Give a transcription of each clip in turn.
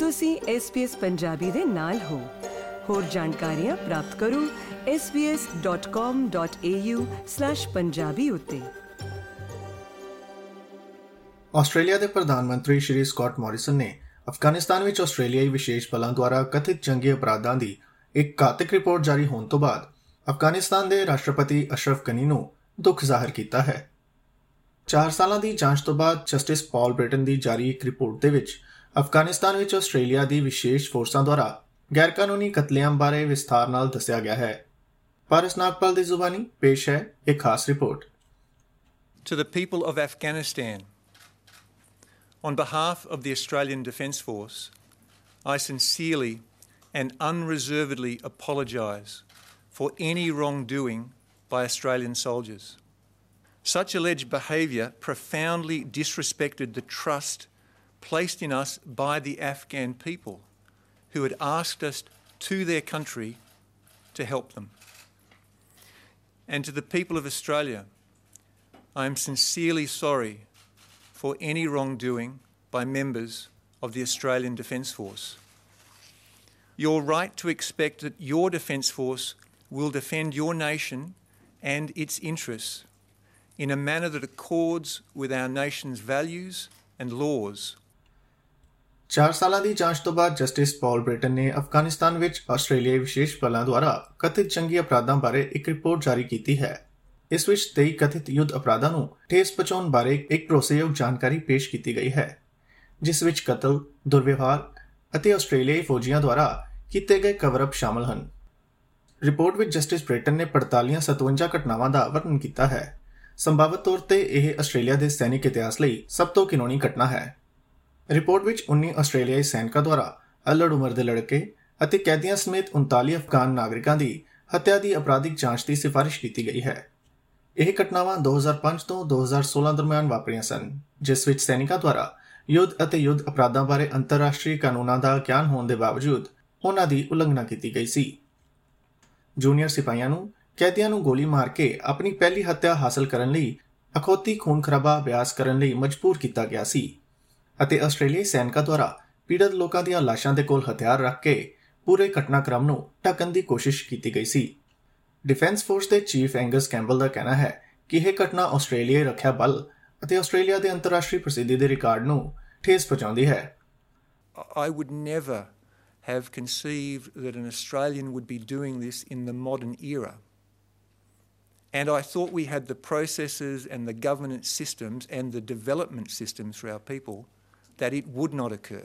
ਤੁਸੀਂ SBS ਪੰਜਾਬੀ ਦੇ ਨਾਲ ਹੋ। ਹੋਰ ਜਾਣਕਾਰੀਆਂ ਪ੍ਰਾਪਤ ਕਰੋ sbs.com.au/punjabi ਉੱਤੇ। ਆਸਟ੍ਰੇਲੀਆ ਦੇ ਪ੍ਰਧਾਨ ਮੰਤਰੀ ਸ਼੍ਰੀ ਸਕਾਟ ਮੋਰਿਸਨ ਨੇ ਅਫਗਾਨਿਸਤਾਨ ਵਿੱਚ ਆਸਟ੍ਰੇਲੀਆਈ ਵਿਸ਼ੇਸ਼ ਬਲਾਂ ਦੁਆਰਾ ਕਥਿਤ ਜੰਗੀ ਅਪਰਾਧਾਂ ਦੀ ਇੱਕ ਘਾਤਕ ਰਿਪੋਰਟ ਜਾਰੀ ਹੋਣ ਤੋਂ ਬਾਅਦ ਅਫਗਾਨਿਸਤਾਨ ਦੇ ਰਾਸ਼ਟਰਪਤੀ ਅਸ਼ਰਫ ਗਨੀ ਨੂੰ ਦੁੱਖ ਜ਼ਾਹਰ ਕੀਤਾ ਹੈ। 4 ਸਾਲਾਂ ਦੀ ਜਾਂਚ ਤੋਂ ਬਾਅਦ ਜਸਟਿਸ ਪੌਲ ਬ੍ਰਿਟਨ ਦੀ ਜਾਰੀ ਇੱਕ ਰਿਪੋਰਟ ਦੇ ਵਿੱਚ ਅਫਗਾਨਿਸਤਾਨ ਵਿੱਚ ਆਸਟ੍ਰੇਲੀਆ ਦੀ ਵਿਸ਼ੇਸ਼ ਫੋਰਸਾਂ ਦੁਆਰਾ ਗੈਰਕਾਨੂੰਨੀ ਕਤਲੇਆਮ ਬਾਰੇ ਵਿਸਥਾਰ ਨਾਲ ਦੱਸਿਆ ਗਿਆ ਹੈ। ਪਾਰਸ ਨਾਗਪਾਲ ਦੀ ਜ਼ੁਬਾਨੀ ਪੇਸ਼ ਹੈ ਇੱਕ ਖਾਸ report. To the people of Afghanistan, on behalf of the Australian Defence Force, I sincerely and unreservedly apologise for any wrongdoing by Australian soldiers. Such alleged behaviour profoundly disrespected the trust placed in us by the Afghan people, who had asked us to their country to help them. And to the people of Australia, I am sincerely sorry for any wrongdoing by members of the Australian Defence Force. You're right to expect that your Defence Force will defend your nation and its interests in a manner that accords with our nation's values and laws. 4 ਸਾਲਾਂ ਦੀ ਜਾਂਚ ਤੋਂ ਬਾਅਦ justice ਪੌਲ Britain ਨੇ ਅਫਗਾਨਿਸਤਾਨ ਵਿੱਚ ਆਸਟ੍ਰੇਲੀਆਈ ਵਿਸ਼ੇਸ਼ ਬਲਾਂ ਦੁਆਰਾ ਕਥਿਤ ਜੰਗੀ ਅਪਰਾਧਾਂ ਬਾਰੇ ਇੱਕ ਰਿਪੋਰਟ ਜਾਰੀ ਕੀਤੀ ਹੈ। ਇਸ ਵਿੱਚ 23 ਕਥਿਤ ਯੁੱਧ ਅਪਰਾਧਾਂ ਨੂੰ ਠੇਸ ਪਹੁੰਚਾਉਣ ਬਾਰੇ ਇੱਕ ਭਰੋਸੇਯੋਗ ਜਾਣਕਾਰੀ ਪੇਸ਼ ਕੀਤੀ ਗਈ ਹੈ, ਜਿਸ ਵਿੱਚ ਕਤਲ, ਦੁਰਵਿਵਹਾਰ ਅਤੇ ਆਸਟ੍ਰੇਲੀਆਈ ਫੌਜੀਆਂ ਦੁਆਰਾ ਕੀਤੇ ਗਏ ਕਵਰ-ਅਪ ਸ਼ਾਮਲ ਹਨ। ਰਿਪੋਰਟ ਵਿੱਚ ਜਸਟਿਸ ਬ੍ਰਿਟਨ ਨੇ 47 ਘਟਨਾਵਾਂ ਦਾ ਵਰਣਨ ਕੀਤਾ ਹੈ। ਸੰਭਾਵਤ ਤੌਰ ਤੇ ਇਹ ਆਸਟ੍ਰੇਲੀਆ ਦੇ ਸੈਨਿਕ ਇਤਿਹਾਸ ਲਈ ਸਭ ਤੋਂ ਘਿਨੌਣੀ ਘਟਨਾ ਹੈ। ਰਿਪੋਰਟ ਵਿੱਚ 19 ਆਸਟ੍ਰੇਲੀਆਈ ਸੈਨਿਕਾਂ ਦੁਆਰਾ ਅਲੜ ਉਮਰ ਦੇ ਲੜਕੇ ਅਤੇ ਕੈਦੀਆਂ ਸਮੇਤ 39 ਅਫਗਾਨ ਨਾਗਰਿਕਾਂ ਦੀ ਹੱਤਿਆ ਦੀ ਅਪਰਾਧਿਕ ਜਾਂਚ ਦੀ ਸਿਫਾਰਿਸ਼ ਕੀਤੀ ਗਈ ਹੈ। ਇਹ ਘਟਨਾਵਾਂ 2005 ਤੋਂ 2016 ਦਰਮਿਆਨ ਵਾਪਰੀਆਂ ਸਨ, ਜਿਸ ਵਿੱਚ ਸੈਨਿਕਾਂ ਦੁਆਰਾ ਯੁੱਧ ਅਤੇ ਯੁੱਧ ਅਪਰਾਧਾਂ ਬਾਰੇ ਅੰਤਰਰਾਸ਼ਟਰੀ ਕਾਨੂੰਨਾਂ ਦਾ ਗਿਆਨ ਹੋਣ ਦੇ ਬਾਵਜੂਦ ਉਹਨਾਂ ਦੀ ਉਲੰਘਣਾ ਕੀਤੀ ਗਈ ਸੀ। ਜੂਨੀਅਰ ਸਿਪਾਹੀਆਂ ਨੂੰ ਕੈਦੀਆਂ ਨੂੰ ਗੋਲੀ ਮਾਰ ਕੇ ਆਪਣੀ ਪਹਿਲੀ ਹੱਤਿਆ ਹਾਸਲ ਕਰਨ ਲਈ ਅਖੌਤੀ ਖੂਨ ਖਰਾਬਾ ਅਭਿਆਸ ਕਰਨ ਲਈ ਮਜਬੂਰ ਕੀਤਾ ਗਿਆ ਸੀ ਅਤੇ ਆਸਟ੍ਰੇਲੀਆਈ ਸੈਨਿਕਾਂ ਦੁਆਰਾ ਪੀੜਤ ਲੋਕਾਂ ਦੀਆਂ ਲਾਸ਼ਾਂ ਦੇ ਕੋਲ ਹਥਿਆਰ ਰੱਖ ਕੇ ਪੂਰੇ ਘਟਨਾਕ੍ਰਮ ਨੂੰ ਢੱਕਣ ਦੀ ਕੋਸ਼ਿਸ਼ ਕੀਤੀ ਗਈ ਸੀ। ਡਿਫੈਂਸ ਫੋਰਸ ਦੇ ਚੀਫ ਐਂਗਸ ਕੈਂਪਬਲ ਦਾ ਕਹਿਣਾ ਹੈ ਕਿ ਇਹ ਘਟਨਾ ਆਸਟ੍ਰੇਲੀਆਈ ਰੱਖਿਆ ਬਲ ਅਤੇ ਆਸਟ੍ਰੇਲੀਆ ਦੇ ਅੰਤਰਰਾਸ਼ਟਰੀ ਪ੍ਰਸਿੱਧੀ ਦੇ ਰਿਕਾਰਡ ਨੂੰ ਠੇਸ ਪਹੁੰਚਾਉਂਦੀ ਹੈ। I would never have conceived that an Australian would be doing this in the modern era. And I thought we had the processes and the governance systems and the development systems for our people that it would not occur.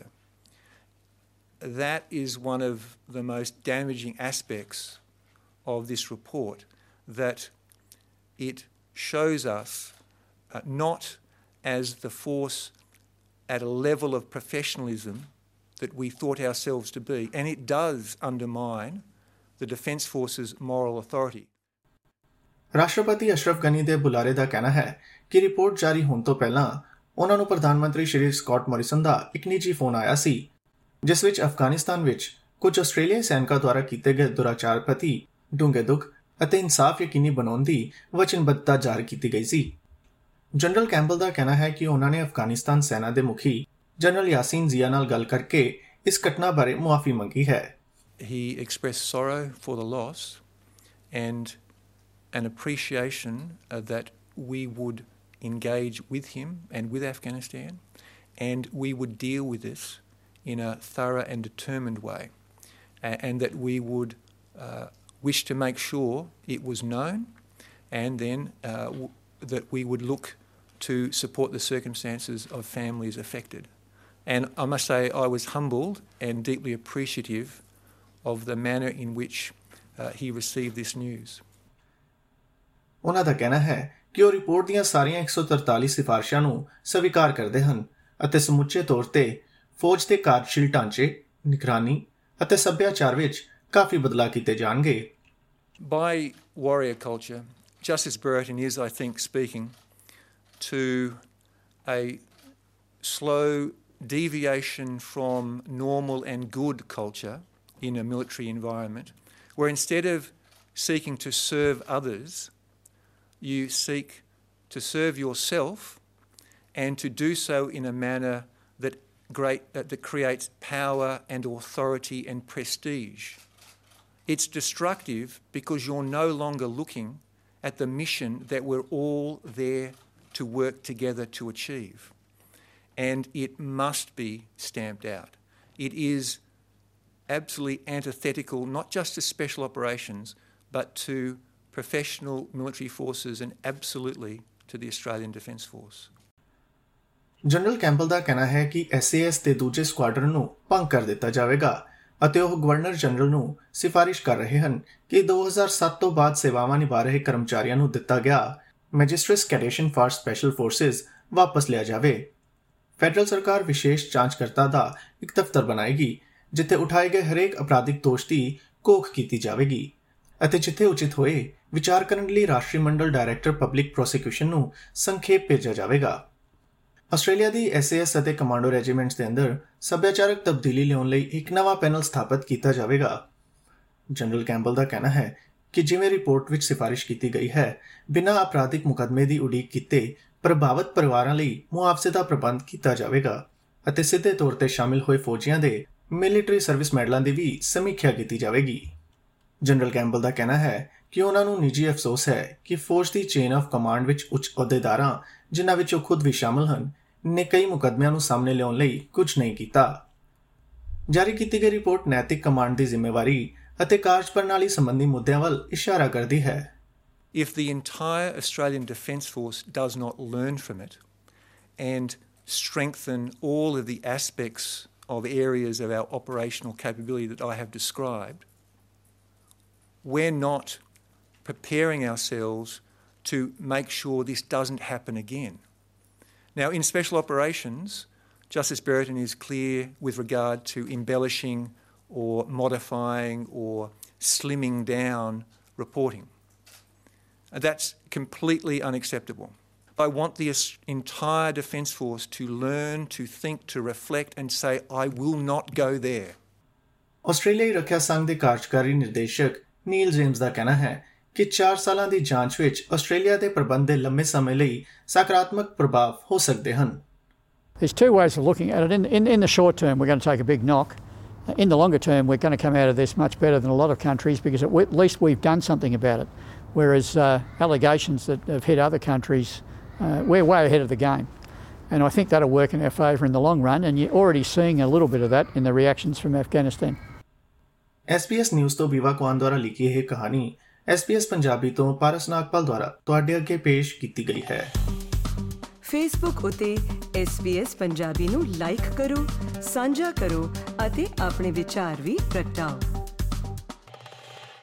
That is one of the most damaging aspects of this report, that it shows us not as the force at a level of professionalism that we thought ourselves to be, and it does undermine the Defence Force's moral authority. ਰਾਸ਼ਟਰਪਤੀ ਅਸ਼ਰਫ ਗਨੀ ਦੇ ਬੁਲਾਰੇ ਦਾ ਕਹਿਣਾ ਹੈ ਕਿ report ਜਾਰੀ ਹੋਣ ਤੋਂ ਪਹਿਲਾਂ ਉਹਨਾਂ ਨੂੰ ਪ੍ਰਧਾਨ ਮੰਤਰੀ ਸ਼੍ਰੀ ਸਕਾਟ ਮੋਰਿਸਨ ਦਾ ਇੱਕ ਨਿੱਜੀ ਫੋਨ ਆਇਆ ਸੀ, ਜਿਸ ਵਿੱਚ ਅਫਗਾਨਿਸਤਾਨ ਵਿੱਚ ਕੁਝ ਆਸਟ੍ਰੇਲੀਆਈ ਸੈਨਿਕਾਂ ਦੁਆਰਾ ਕੀਤੇ ਗਏ ਦੁਰਾਚਾਰ ਪ੍ਰਤੀ ਡੂੰਘੇ ਦੁੱਖ ਅਤੇ ਇਨਸਾਫ ਯਕੀਨੀ ਬਣਾਉਣ ਦੀ ਵਚਨਬੱਧਤਾ ਜ਼ਾਹਰ ਕੀਤੀ ਗਈ ਸੀ। ਜਨਰਲ ਕੈਂਪਬਲ ਦਾ ਕਹਿਣਾ ਹੈ ਕਿ ਉਹਨਾਂ ਨੇ ਅਫਗਾਨਿਸਤਾਨ ਸੈਨਾ ਦੇ ਮੁਖੀ ਜਨਰਲ ਯਾਸੀਨ ਜ਼ੀਆ ਨਾਲ ਗੱਲ ਕਰਕੇ ਇਸ ਘਟਨਾ ਬਾਰੇ ਮੁਆਫੀ ਮੰਗੀ ਹੈ। He expressed sorrow for the loss and an appreciation that we would engage with him and with Afghanistan, and we would deal with this in a thorough and determined way, and that we would wish to make sure it was known, and then that we would look to support the circumstances of families affected. And I must say I was humbled and deeply appreciative of the manner in which he received this news. ਉਹਨਾਂ ਦਾ ਕਹਿਣਾ ਹੈ ਕਿ ਉਹ report ਦੀਆਂ ਸਾਰੀਆਂ 143 ਸਿਫਾਰਸ਼ਾਂ ਨੂੰ ਸਵੀਕਾਰ ਕਰਦੇ ਹਨ ਅਤੇ ਸਮੁੱਚੇ ਤੌਰ ਤੇ ਫੌਜ ਦੇ ਕਾਰਜਸ਼ੀਲ ਢਾਂਚੇ, ਨਿਗਰਾਨੀ ਅਤੇ ਸੱਭਿਆਚਾਰ ਵਿੱਚ ਕਾਫੀ ਬਦਲਾਅ ਕੀਤੇ ਜਾਣਗੇ। By warrior culture, Justice Brereton is, I think, speaking to a slow deviation from normal and good culture in a military environment, where instead of seeking to serve others, you seek to serve yourself and to do so in a manner that that creates power and authority and prestige. It's destructive because you're no longer looking at the mission that we're all there to work together to achieve. And it must be stamped out. It is absolutely antithetical, not just to special operations, but to professional military forces and absolutely to the Australian Defence Force. General Campbell ਦਾ ਕਹਿਣਾ ਹੈ ਕਿ SAS ਦੇ ਦੂਜੇ ਸਕੁਆਡਰਨ ਨੂੰ ਭੰਗ ਕਰ ਦਿੱਤਾ ਜਾਵੇਗਾ ਅਤੇ ਉਹ ਗਵਰਨਰ ਜਨਰਲ ਨੂੰ ਸਿਫਾਰਿਸ਼ ਕਰ ਰਹੇ ਹਨ ਕਿ 2007 ਤੋਂ ਬਾਅਦ ਸੇਵਾਵਾਂ ਨਿਭਾ ਰਹੇ ਕਰਮਚਾਰੀਆਂ ਨੂੰ ਦਿੱਤਾ ਗਿਆ magistrates citation for special forces ਵਾਪਸ ਲਿਆ ਜਾਵੇ। ਫੈਡਰਲ ਸਰਕਾਰ ਵਿਸ਼ੇਸ਼ ਜਾਂਚਕਰਤਾ ਦਾ ਇੱਕ ਦਫ਼ਤਰ ਬਣਾਏਗੀ ਜਿੱਥੇ ਉਠਾਏ ਗਏ ਹਰੇਕ ਅਪਰਾਧਿਕ ਦੋਸ਼ ਦੀ ਘੋਖ ਕੀਤੀ ਜਾਵੇਗੀ ਅਤੇ ਜਿੱਥੇ ਉਚਿਤ ਹੋਏ ਵਿਚਾਰ ਕਰਨ ਲਈ ਰਾਸ਼ਟਰੀ ਮੰਡਲ ਡਾਇਰੈਕਟਰ ਪਬਲਿਕ ਪ੍ਰੋਸੀਕਿਊਸ਼ਨ ਨੂੰ ਸੰਖੇਪ ਭੇਜਿਆ ਜਾਵੇਗਾ। ਆਸਟ੍ਰੇਲੀਆ ਦੀ SAS ਅਤੇ ਕਮਾਂਡੋ ਰੈਜੀਮੈਂਟਸ ਦੇ ਅੰਦਰ ਸੱਭਿਆਚਾਰਕ ਤਬਦੀਲੀ ਲਿਆਉਣ ਲਈ ਇੱਕ ਨਵਾਂ ਪੈਨਲ ਸਥਾਪਿਤ ਕੀਤਾ ਜਾਵੇਗਾ। ਜਨਰਲ ਕੈਂਪਬਲ ਦਾ ਕਹਿਣਾ ਹੈ ਕਿ ਜਿਵੇਂ ਰਿਪੋਰਟ ਵਿੱਚ ਸਿਫਾਰਿਸ਼ ਕੀਤੀ ਗਈ ਹੈ, ਬਿਨਾਂ ਅਪਰਾਧਿਕ ਮੁਕੱਦਮੇ ਦੀ ਉਡੀਕ ਕੀਤੇ ਪ੍ਰਭਾਵਿਤ ਪਰਿਵਾਰਾਂ ਲਈ ਮੁਆਵਜ਼ੇ ਦਾ ਪ੍ਰਬੰਧ ਕੀਤਾ ਜਾਵੇਗਾ ਅਤੇ ਸਿੱਧੇ ਤੌਰ ਤੇ ਸ਼ਾਮਿਲ ਹੋਏ ਫੌਜੀਆਂ ਦੇ ਮਿਲਟਰੀ ਸਰਵਿਸ ਮੈਡਲਾਂ ਦੀ ਵੀ ਸਮੀਖਿਆ ਕੀਤੀ ਜਾਵੇਗੀ। ਜਨਰਲ ਕੈਂਪਬਲ ਦਾ ਕਹਿਣਾ ਹੈ ਕਿ ਉਹਨਾਂ ਨੂੰ ਨਿੱਜੀ ਅਫਸੋਸ ਹੈ ਕਿ ਫੌਜ ਦੀ ਚੇਨ ਆਫ ਕਮਾਂਡ ਵਿੱਚ ਉੱਚ ਅਹੁਦੇਦਾਰਾਂ, ਜਿਨ੍ਹਾਂ ਵਿੱਚ ਉਹ ਖੁਦ ਵੀ ਸ਼ਾਮਲ ਹਨ, ਨੇ ਕਈ ਮੁਕੱਦਮਿਆਂ ਨੂੰ ਸਾਹਮਣੇ ਲਿਆਉਣ ਲਈ ਕੁਝ ਨਹੀਂ ਕੀਤਾ। ਜਾਰੀ ਕੀਤੀ ਗਈ ਰਿਪੋਰਟ ਨੈਤਿਕ ਕਮਾਂਡ ਦੀ ਜ਼ਿੰਮੇਵਾਰੀ ਅਤੇ ਕਾਰਜ ਪ੍ਰਣਾਲੀ ਸੰਬੰਧੀ ਮੁੱਦਿਆਂ ਵੱਲ ਇਸ਼ਾਰਾ ਕਰਦੀ ਹੈ। If the entire Australian Defence Force does not learn from it and strengthen all of the aspects of areas of our operational capability that I have described, we're not preparing ourselves to make sure this doesn't happen again. Now, in special operations, Justice Brereton is clear with regard to embellishing or modifying or slimming down reporting. And that's completely unacceptable. I want the entire Defence Force to learn, to think, to reflect and say, I will not go there. ਆਸਟ੍ਰੇਲੀਆਈ ਰੱਖਿਆ ਸੰਘ ਦੇ ਕਾਰਜਕਾਰੀ ਨਿਰਦੇਸ਼ਕ ਨੀਲ James ਦਾ ਕਹਿਣਾ ਹੈ ਕਿ 4 ਸਾਲਾਂ ਦੀ ਜਾਂਚ ਵਿੱਚ ਆਸਟ੍ਰੇਲੀਆ ਦੇ ਪ੍ਰਬੰਧ ਦੇ ਲੰਮੇ ਸਮੇਂ ਲਈ ਸਕਾਰਾਤਮਕ ਪ੍ਰਭਾਵ ਹੋ ਸਕਦੇ ਹਨ। There's two ways of looking at it. In the short term, we're going to take a big knock. In the longer term, we're going to come out of this much better than a lot of countries because at least we've done something about it. Whereas allegations that have hit other countries, we're way ahead of the game. And I think that'll work in our favour in the long run. And you're already seeing a little bit of that in the reactions from Afghanistan. SBS news ਤੋਂ ਬੀਵਾ ਕੌਨ ਦੁਆਰਾ ਲਿਖੀ ਇਹ ਕਹਾਣੀ SBS Punjabi ਤੋਂ ਪਾਰਸ ਨਾਗਪਾਲ ਦੁਆਰਾ ਤੁਹਾਡੇ ਅੱਗੇ ਪੇਸ਼ ਕੀਤੀ ਗਈ ਹੈ। ਫੇਸਬੁੱਕ ਉਤੇ SBS ਪੰਜਾਬੀ ਨੂੰ ਲਾਈਕ ਕਰੋ, ਸਾਂਝਾ ਕਰੋ ਅਤੇ ਆਪਣੇ ਵਿਚਾਰ ਵੀ ਪ੍ਰਗਟਾਓ।